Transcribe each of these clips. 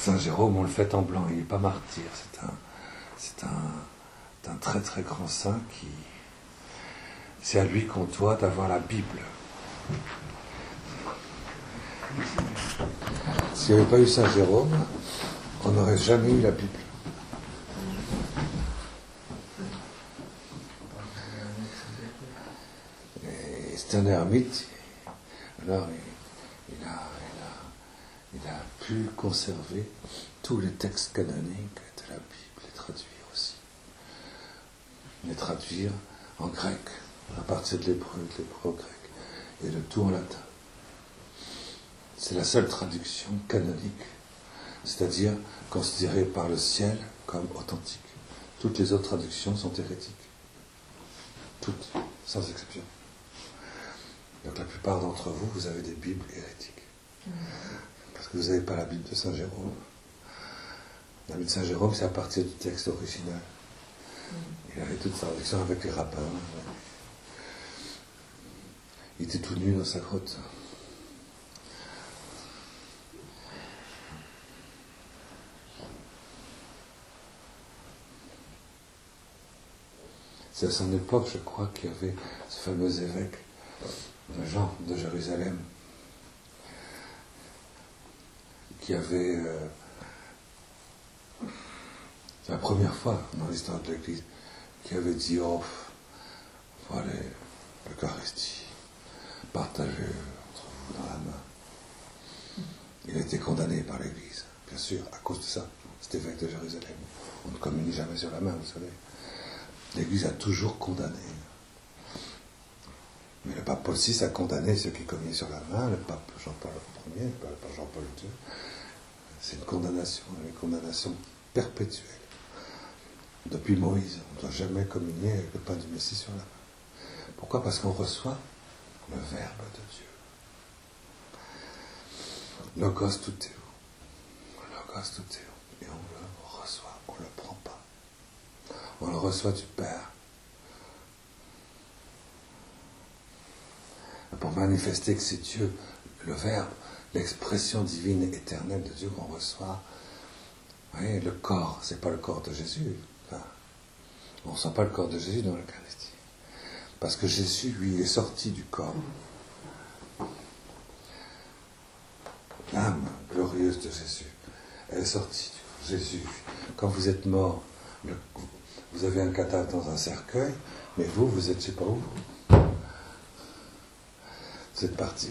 Saint Jérôme, on le fait en blanc, il n'est pas martyr, c'est un très très grand saint qui... C'est à lui qu'on doit d'avoir la Bible. S'il n'y avait pas eu Saint Jérôme, on n'aurait jamais eu la Bible. Et c'est un ermite, alors il a pu conserver tous les textes canoniques de la Bible, les traduire aussi. Les traduire en grec, à partir de l'hébreu au grec, et le tout en latin. C'est la seule traduction canonique, c'est-à-dire considérée par le ciel comme authentique. Toutes les autres traductions sont hérétiques. Toutes, sans exception. Donc la plupart d'entre vous, vous avez des Bibles hérétiques. Parce que vous n'avez pas la Bible de Saint Jérôme. La Bible de Saint Jérôme, c'est à partir du texte original. Il avait toute traduction avec les rabbins. Il était tout nu dans sa grotte. C'est à son époque, je crois, qu'il y avait ce fameux évêque, Jean de Jérusalem, qui avait, c'est la première fois dans l'histoire de l'Église, qui avait dit, oh, voilà, l'Eucharistie, partagez entre vous dans la main. Il a été condamné par l'Église, bien sûr, à cause de ça, cet évêque de Jérusalem. On ne communie jamais sur la main, vous savez. L'Église a toujours condamné. Mais le pape Paul VI a condamné ceux qui communaient sur la main, le pape Jean-Paul Ier, le pape Jean-Paul II. C'est une condamnation perpétuelle. Depuis Moïse, on ne doit jamais communier avec le pain du Messie sur la main. Pourquoi ? Parce qu'on reçoit le Verbe de Dieu. Logos tuteo. Logos tuteo. Et on le reçoit, on ne le prend pas. On le reçoit du Père. Pour manifester que c'est Dieu, le Verbe, l'expression divine et éternelle de Dieu qu'on reçoit. Vous voyez, le corps, c'est pas le corps de Jésus. Enfin, on ne reçoit pas le corps de Jésus dans l'Eucharistie. Parce que Jésus, lui, est sorti du corps. L'âme glorieuse de Jésus, elle est sortie du corps. Jésus, quand vous êtes mort, vous avez un cadavre dans un cercueil, mais vous êtes je ne sais pas où. Vous êtes parti.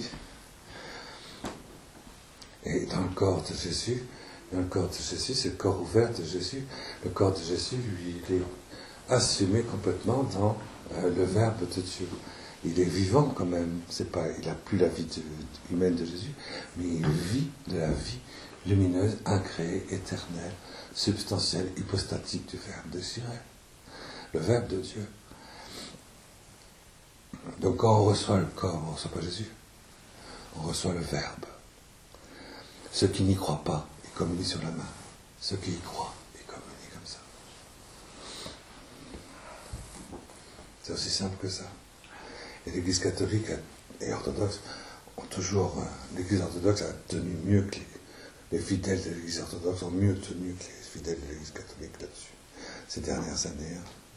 Et dans le corps de Jésus, c'est le corps ouvert de Jésus. Le corps de Jésus, lui, il est assumé complètement dans le Verbe de Dieu. Il est vivant quand même. Il n'a plus la vie humaine de Jésus, mais il vit de la vie lumineuse, incréée, éternelle, substantielle, hypostatique du Verbe désiré. Le Verbe de Dieu. Donc quand on reçoit le corps, on ne reçoit pas Jésus. On reçoit le Verbe. Ceux qui n'y croient pas, ils communient sur la main. Ceux qui y croient, ils communient comme ça. C'est aussi simple que ça. Et l'Église catholique et orthodoxe ont toujours... l'Église orthodoxe a tenu mieux que les fidèles de l'Église orthodoxe ont mieux tenu que les fidèles de l'Église catholique là-dessus, ces dernières années.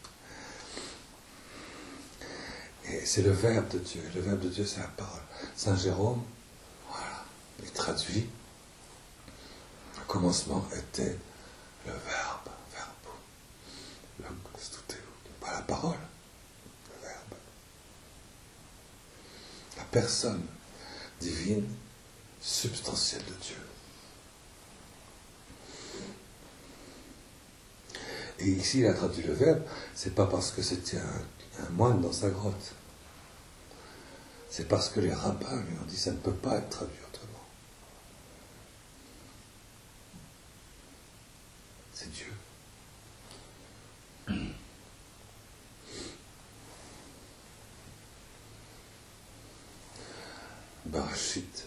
Et c'est le Verbe de Dieu. Le Verbe de Dieu, c'est la parole. Saint Jérôme, voilà, il traduit. Le commencement était le Verbe, Verbo, pas la parole, le Verbe. La personne divine, substantielle de Dieu. Et ici, il a traduit le Verbe, c'est pas parce que c'était un moine dans sa grotte. C'est parce que les rabbins lui ont dit ça ne peut pas être traduit autrement. C'est Dieu. Barachit.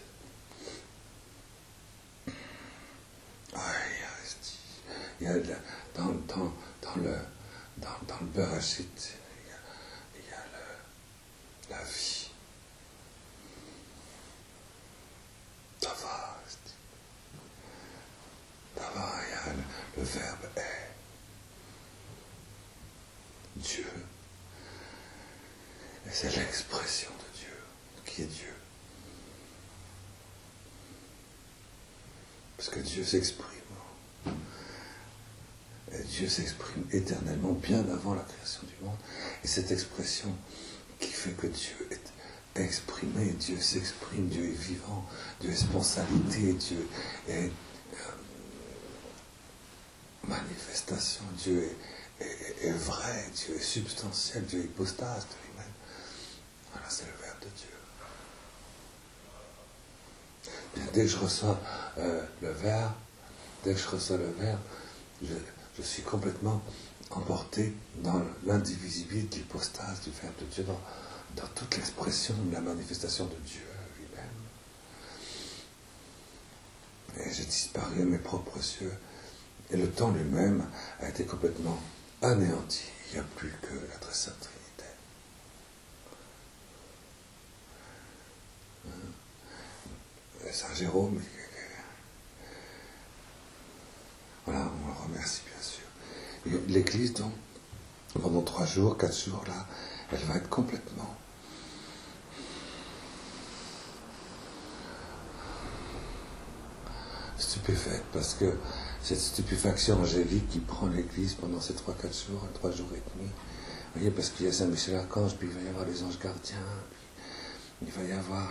Il y a dans le Barachit, il y a la vie. Tava. Le Verbe est Dieu. Et c'est l'expression de Dieu qui est Dieu. Parce que Dieu s'exprime. Et Dieu s'exprime éternellement, bien avant la création du monde. Et cette expression qui fait que Dieu est exprimé, Dieu s'exprime, Dieu est vivant, Dieu est spontanéité, Dieu est manifestation, Dieu est vrai, Dieu est substantiel, Dieu est hypostase de lui-même. Voilà, c'est le Verbe de Dieu. Dès que je reçois le Verbe, je suis complètement emporté dans l'indivisibilité de l'hypostase du Verbe de Dieu, dans toute l'expression de la manifestation de Dieu lui-même. Et j'ai disparu à mes propres yeux. Et le temps lui-même a été complètement anéanti. Il n'y a plus que la très sainte Trinité. Saint Jérôme, voilà, on le remercie bien sûr. Et l'Église, donc, pendant 3 jours, 4 jours, là, elle va être complètement stupéfaite, parce que cette stupéfaction angélique qui prend l'Église pendant ces 3-4 jours, 3 jours et demi, vous voyez, parce qu'il y a Saint Michel Archange, puis il va y avoir les anges gardiens, puis il va y avoir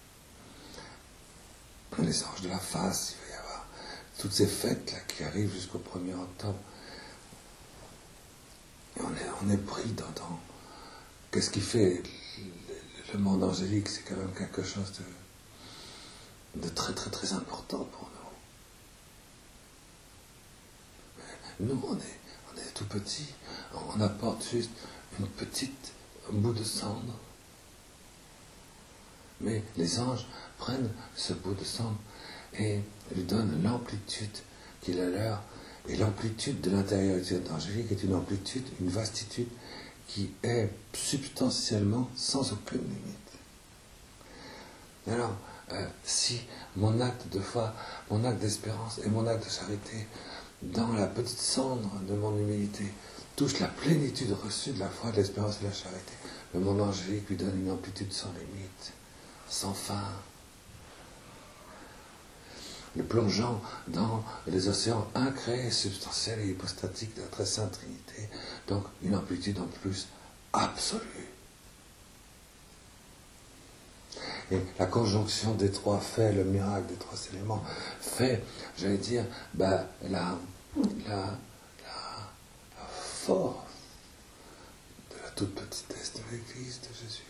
les anges de la face, il va y avoir toutes ces fêtes là qui arrivent jusqu'au 1er octobre. Et on est pris dans qu'est-ce qui fait le monde angélique, c'est quand même quelque chose de très très très important pour nous. Nous, on est tout petits, on apporte juste un bout de cendre. Mais les anges prennent ce bout de cendre et lui donnent l'amplitude qu'il a leur. Et l'amplitude de l'intériorité angélique est une amplitude, une vastitude qui est substantiellement sans aucune limite. Alors, si mon acte de foi, mon acte d'espérance et mon acte de charité, dans la petite cendre de mon humilité, touche la plénitude reçue de la foi, de l'espérance et de la charité, le monde angélique lui donne une amplitude sans limite, sans fin. Le plongeant dans les océans incréés, substantiels et hypostatiques de la très sainte Trinité, donc une amplitude en plus absolue. Et la conjonction des 3 faits, le miracle des 3 éléments, fait, j'allais dire, la force de la toute petitesse de l'Église de Jésus.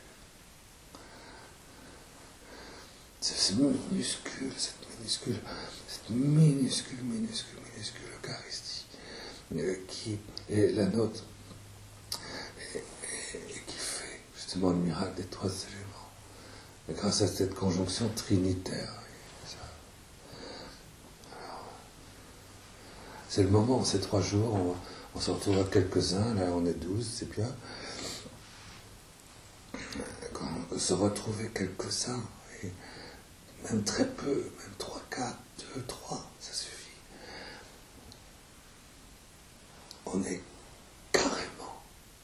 C'est minuscule, cette minuscule Eucharistie qui est la nôtre et qui fait justement le miracle des 3 éléments. Et grâce à cette conjonction trinitaire. Alors, c'est le moment, ces 3 jours, on se retrouvera quelques-uns, là on est 12, c'est bien. Quand on se retrouver quelques-uns, et même très peu, même 3, 4, 2, 3, ça suffit. On est carrément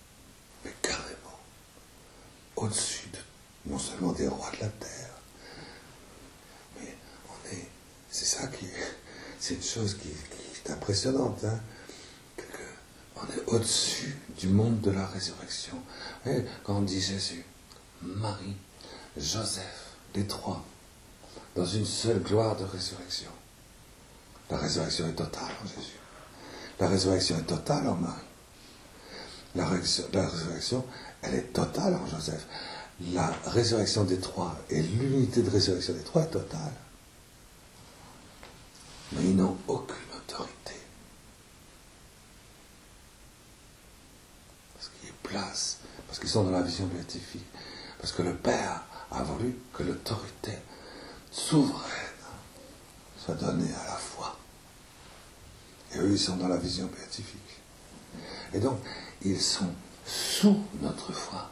au-dessus non seulement des rois de la terre, mais c'est ça c'est une chose qui est impressionnante, hein, on est au-dessus du monde de la résurrection. Et quand on dit Jésus, Marie, Joseph, les 3, dans une seule gloire de résurrection. La résurrection est totale en Jésus. La résurrection est totale en Marie. La résurrection, elle est totale en Joseph. La résurrection des 3 et l'unité de résurrection des 3 est totale. Mais ils n'ont aucune autorité. Parce qu'ils placent, parce qu'ils sont dans la vision béatifique. Parce que le Père a voulu que l'autorité souveraine soit donnée à la foi. Et eux, ils sont dans la vision béatifique. Et donc, ils sont sous notre foi.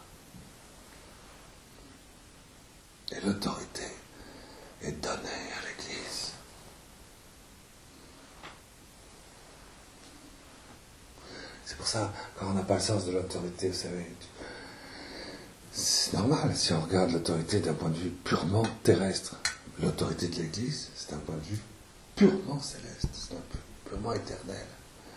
Et l'autorité est donnée à l'Église. pour ça, quand on n'a pas le sens de l'autorité, vous savez, c'est normal si on regarde l'autorité d'un point de vue purement terrestre. L'autorité de l'Église, c'est un point de vue purement céleste, c'est un peu purement éternel.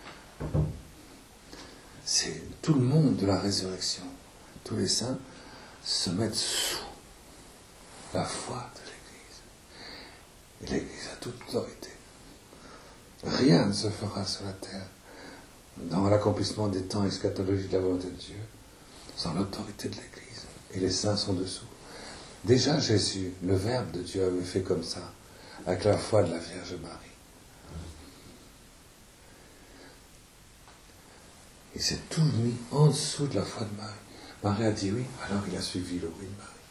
C'est tout le monde de la résurrection. Tous les saints se mettent sous la foi de l'Église. Et l'Église a toute autorité. Rien ne se fera sur la terre dans l'accomplissement des temps eschatologiques de la volonté de Dieu sans l'autorité de l'Église. Et les saints sont dessous. Déjà Jésus, le Verbe de Dieu, avait fait comme ça, avec la foi de la Vierge Marie. Il s'est tout mis en dessous de la foi de Marie. Marie a dit oui, alors il a suivi le oui de Marie.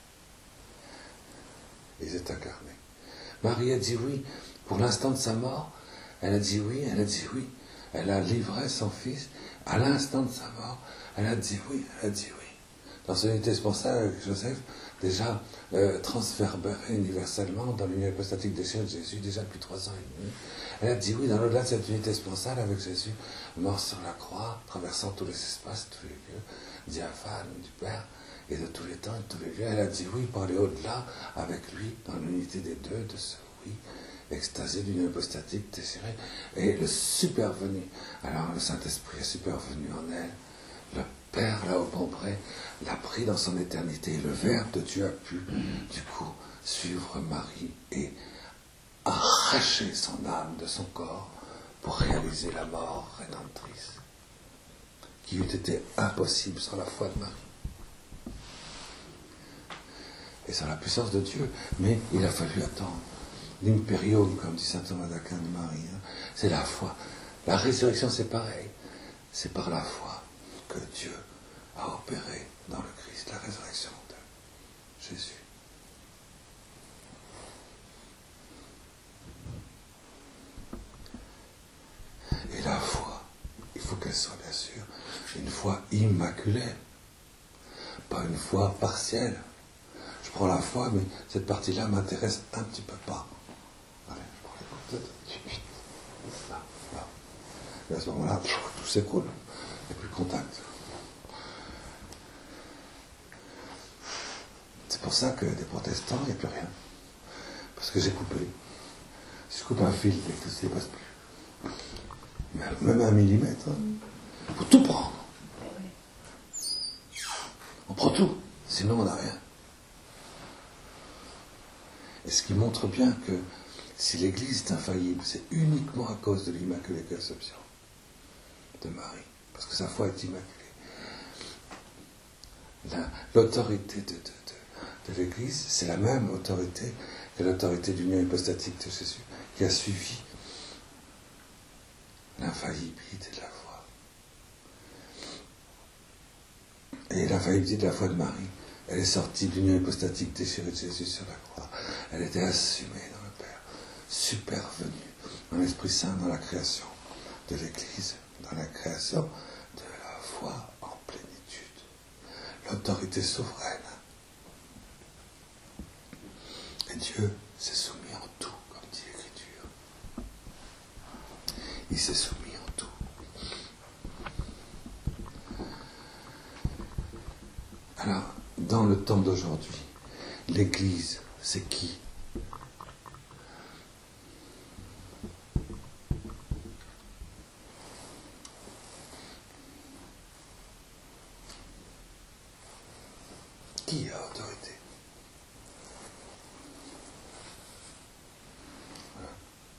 Il s'est incarné. Marie a dit oui, pour l'instant de sa mort, elle a dit oui, elle a dit oui. Elle a livré son fils, à l'instant de sa mort, elle a dit oui, elle a dit oui. Dans son unité sponsale avec Joseph, déjà transverbéré universellement dans l'union hypostatique des chair de Jésus, déjà depuis 3 ans et demi. Elle a dit oui, dans l'au-delà de cette unité sponsale avec Jésus, mort sur la croix, traversant tous les espaces, tous les lieux, diaphane du Père, et de tous les temps et de tous les lieux. Elle a dit oui, pour aller au-delà avec lui, dans l'unité des deux, de ce oui, extasié d'union hypostatique, désiré, et le supervenu. Alors le Saint-Esprit est supervenu en elle. Le Père, là au bon près, l'a pris dans son éternité. Et le Verbe de Dieu a pu, du coup, suivre Marie et arracher son âme de son corps pour réaliser la mort rédemptrice, qui eût été impossible sans la foi de Marie. Et sans la puissance de Dieu. Mais il a fallu attendre. L'imperium, comme dit saint Thomas d'Aquin de Marie, c'est la foi. La résurrection, c'est pareil. C'est par la foi que Dieu a opéré dans le Christ la résurrection de Jésus. Et la foi, il faut qu'elle soit bien sûr une foi immaculée, pas une foi partielle. Je prends la foi, mais cette partie-là m'intéresse un petit peu pas. Allez, je prends les côtes. Là, là. Et à ce moment-là, tout s'écroule. Il n'y a plus de contact. C'est pour ça que des protestants, il n'y a plus rien. Parce que j'ai coupé. Si je coupe un fil, et que tout ne passe plus. Même 1 millimètre. Il faut tout prendre. On prend tout. Sinon, on n'a rien. Et ce qui montre bien que si l'Église est infaillible, c'est uniquement à cause de l'Immaculée Conception de Marie. Parce que sa foi est immaculée. L'autorité de l'Église, c'est la même autorité que l'autorité de l'union hypostatique de Jésus, qui a suivi l'infaillibilité de la foi. Et l'infaillibilité de la foi de Marie, elle est sortie de l'union hypostatique déchirée de Jésus sur la croix. Elle était assumée dans le Père, supervenue dans l'Esprit Saint, dans la création de l'Église, dans la création de la foi en plénitude. L'autorité souveraine. Et Dieu s'est soumis en tout, comme dit l'Écriture. Il s'est soumis en tout. Alors, dans le temps d'aujourd'hui, l'Église, c'est qui ? Qui a autorité ? Voilà.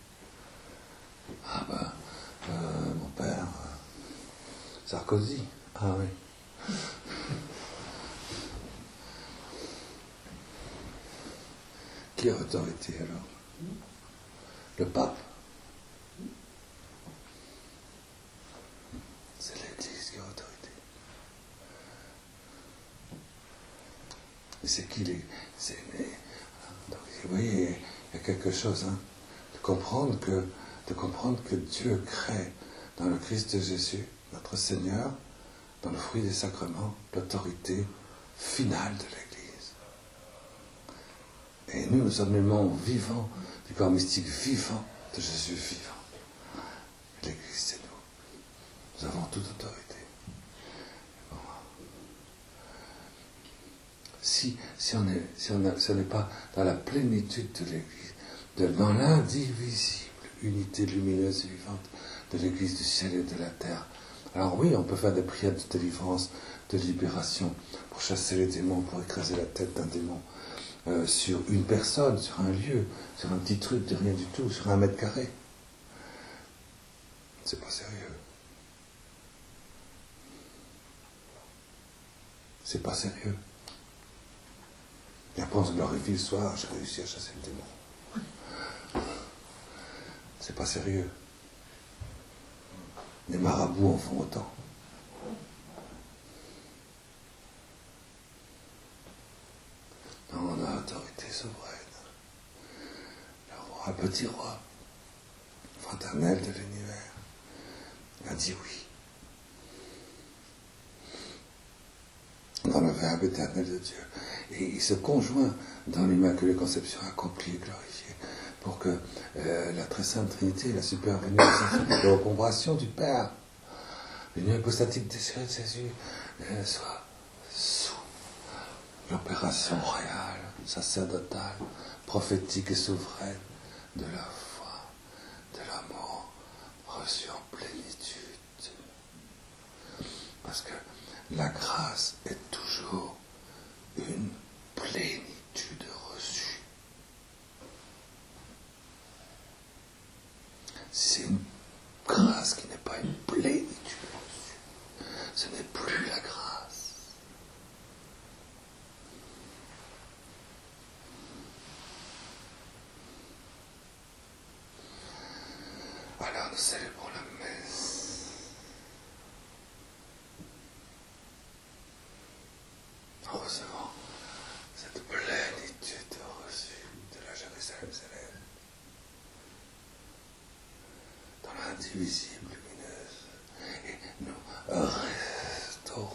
Ah ben, mon père, Sarkozy. Ah oui. Qui a autorité alors ? Le pape. C'est l'Église qui a autorité. Et c'est qui les... Donc, vous voyez, il y a quelque chose, de comprendre que Dieu crée dans le Christ de Jésus, notre Seigneur, dans le fruit des sacrements, l'autorité finale de l'Église. Et nous sommes les membres vivants du corps mystique vivant de Jésus vivant. L'Église, c'est nous. Nous avons toute autorité. si on n'est pas dans la plénitude de l'Église, dans l'indivisible unité lumineuse et vivante de l'Église du ciel et de la terre. Alors oui, on peut faire des prières de délivrance, de libération, pour chasser les démons, pour écraser la tête d'un démon, sur une personne, sur un lieu, sur un petit truc de rien du tout, sur 1 mètre carré. C'est pas sérieux. C'est pas sérieux. Et après on se glorifie le soir, j'ai réussi à chasser le démon. C'est pas sérieux. Les marabouts en font autant. Non, on a autorité souveraine. Le roi, le petit roi, fraternel de l'univers, a dit oui. Dans le Verbe éternel de Dieu. Et il se conjoint dans l'Immaculée Conception accomplie et glorifiée pour que la très sainte Trinité, la supervenue de l'encombration du Père, l'union hypostatique désirée de Jésus, soit sous l'opération royale, sacerdotale, prophétique et souveraine de la foi, de l'amour reçu en plénitude. Parce que la grâce est toujours une plénitude reçue. C'est une grâce qui n'est pas une plénitude reçue. Ce n'est plus la grâce. Alors nous célébrons la messe. En recevant cette plénitude reçue de la Jérusalem céleste, dans l'indivisible lumineuse, et nous restaurons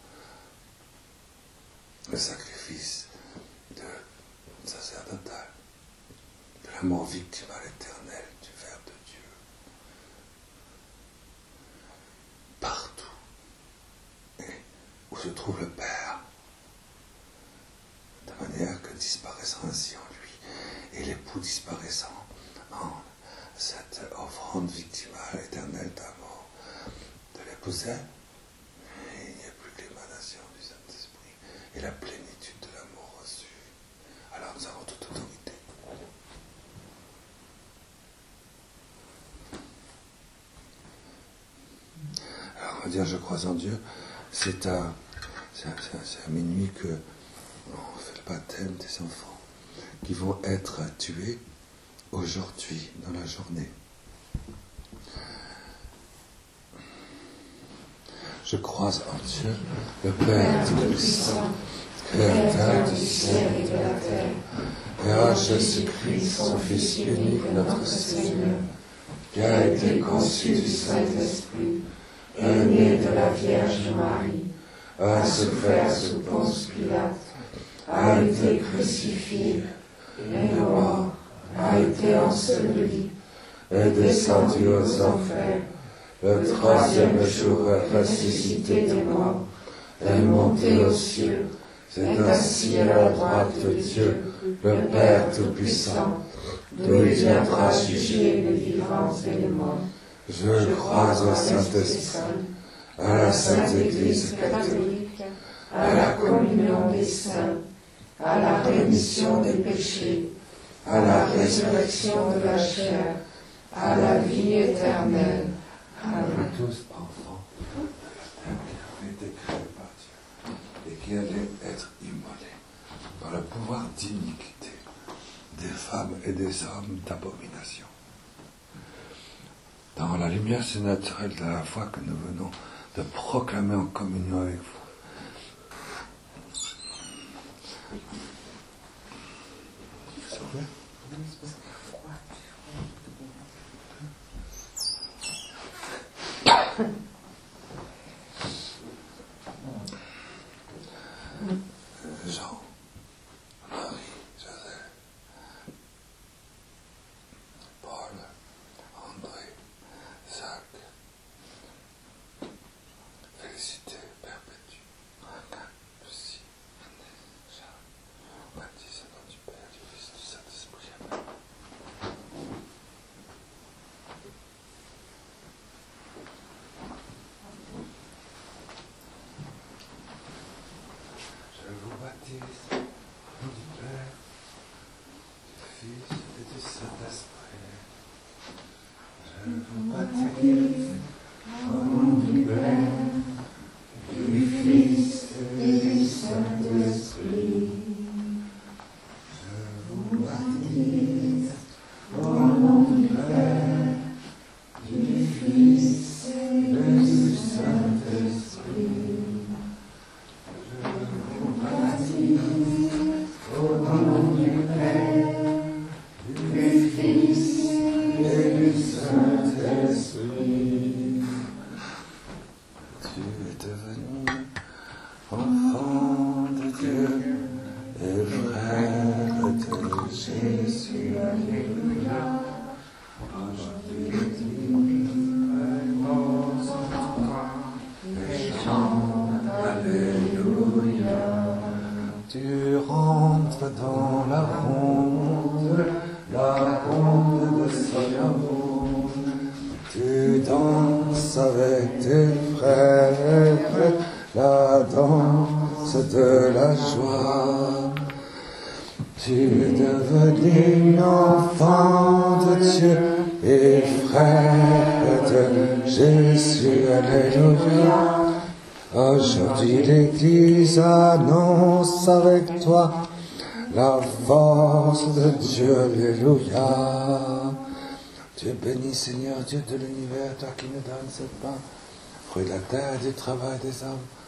le sacrifice sacerdotal, de l'amour victimal éternel du Verbe de Dieu, partout, et où se trouve le Père, de manière que disparaissant ainsi en lui, et l'époux disparaissant en cette offrande victimale éternelle d'amour de l'épousette, il n'y a plus que l'émanation du Saint-Esprit et la plénitude de l'amour reçu. Alors nous avons toute autorité. Alors on va dire je crois en Dieu, c'est à minuit que on fait le baptême des enfants qui vont être tués aujourd'hui, dans la journée. Je crois en Dieu, le Père Tout-Puissant, Créateur du ciel et de la terre, et en Jésus-Christ, son Fils unique, notre Seigneur, qui a été conçu du Saint-Esprit, né de la Vierge Marie, a souffert sous Ponce Pilate, a été crucifié, est mort, a été enseveli, est descendu aux enfers, le troisième jour est ressuscité des morts, est monté aux cieux, c'est assis à la droite de Dieu, le Père Tout-Puissant, d'où il viendra juger les vivants et les morts. Je crois au Saint-Esprit, à la Sainte Église catholique, à la communion des saints, à la rémission des péchés, à la résurrection de la chair, à la vie éternelle. Amen. Tous enfants de la terre qui avaient été créés par Dieu et qui allaient être immolés dans le pouvoir d'iniquité des femmes et des hommes d'abomination. Dans la lumière surnaturelle de la foi que nous venons de proclamer en communion avec vous, Jean, Marie, Joseph, Paul, André, Jacques, Félicité perpétue, vous baptise au nom du Père, du Fils et du Saint-Esprit. Je vous baptise au nom du Père, du Fils et du Saint-Esprit. Je vous baptise au nom du Père, du Fils et du Saint-Esprit. Tu es devenu enfant de Dieu et frère de Jésus. Alléluia. Aujourd'hui, et chante Alléluia. Tu rentres dans la ronde de son amour. Tu danses avec tes frères, la danse de la joie. Tu es devenu enfant de Dieu et frère de Jésus. Alléluia. Aujourd'hui l'Église annonce avec toi la force de Dieu. Alléluia. Tu es béni, Seigneur, Dieu de l'univers, toi qui nous donnes ce pain, fruit de la terre et du travail des hommes.